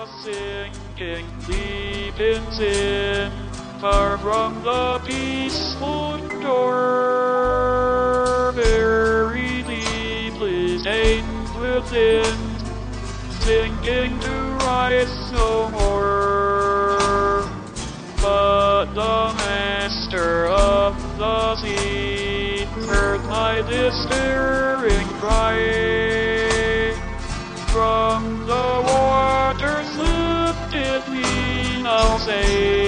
was sinking deep in sin, far from the peaceful shore, very deeply stained within, sinking to rise no more. But the master of the sea heard my despairing cry. From the waters lifted me, I'll say.